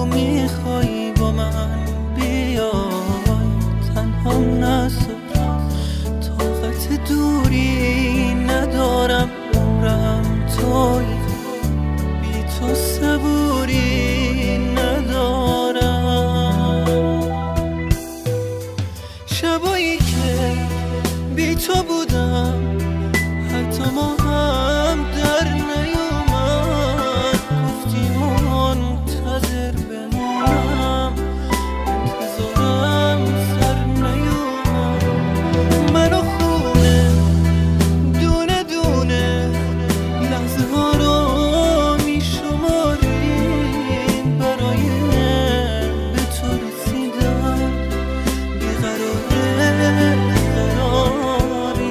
میخوای با من بیای، تنها نذار، طاقت دوری ندارم، عمرم توی، بی تو صبوری ندارم. شبایی که بی تو بودم حتی ما هم در نیومد، گفتی منتظر بمونم، انتظارم سر نیومد. منو خونه دونه دونه لحظه ها رو میشماریم، برای به تو رسیدم بیقراره قراری.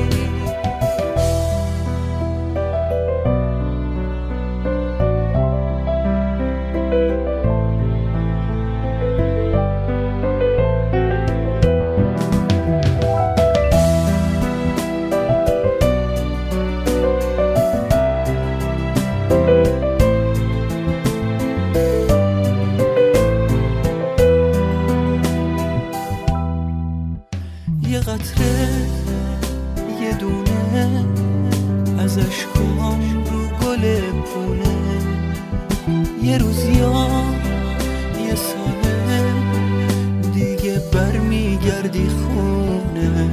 یه قطره یه دونه از اشکام رو گل پونه، یه روز یا یه ساله دیگه برمیگردی خونه.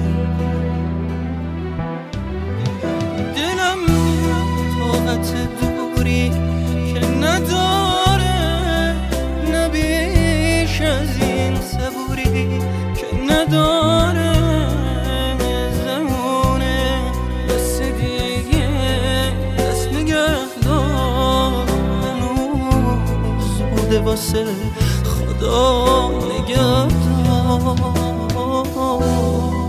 دلم طاقت دوری که نداره، نه بیش از این صبوری که نداره، زمونه دست دیگه دست نگه دار، هنوز بوده واسه خدا نگه دار.